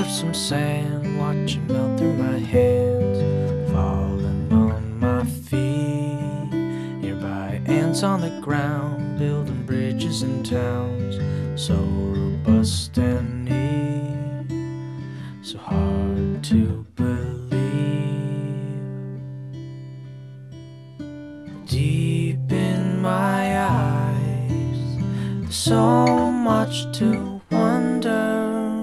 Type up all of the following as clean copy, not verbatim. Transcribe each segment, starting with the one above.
some sand, watch it melt through my hands, falling on my feet. Nearby ants on the ground, building bridges and towns, so robust and neat, so hard to believe. Deep in my eyes, there's so much to wonder.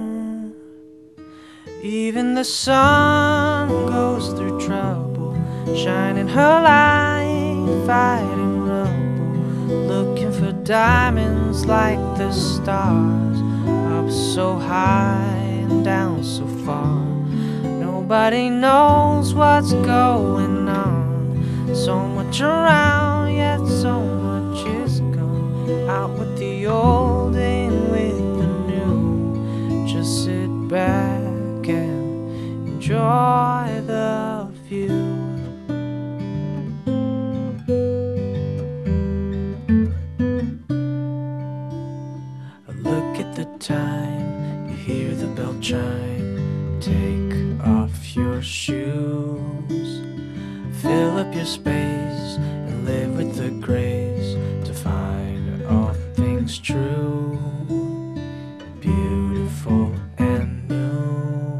Even the sun goes through trouble, shining her light, fighting rubble, looking for diamonds like the stars, up so high and down so far. Nobody knows what's going on, so much around, yet so much is gone. Out with the old, in with the new. Just sit back and enjoy the view. Look at the time, you hear the bell chime. Take off your shoes, fill up your space, and live with the grace to find all things true, beautiful and new.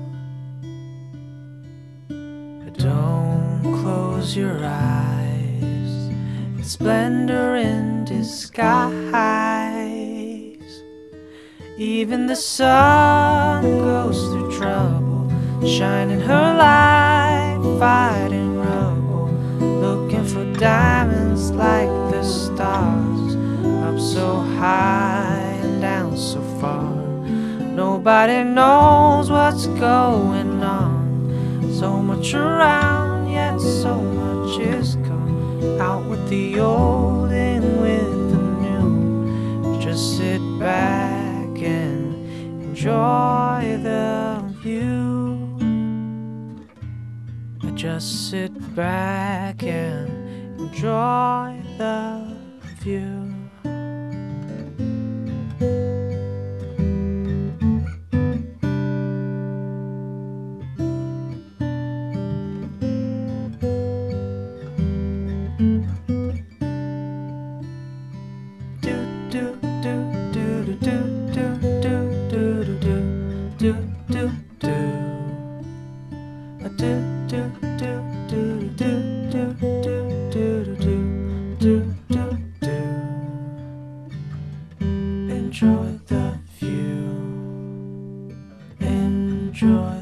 Don't close your eyes, it's splendor in disguise. Even the sun goes through trouble, shining her light, fighting rubble, looking for diamonds like the stars, up so high and down so far. Nobody knows what's going on, so much around, yet so much is gone. Out with the old, in with the new. Just sit back and enjoy the view. Just sit back and enjoy the view. Enjoy the view. Enjoy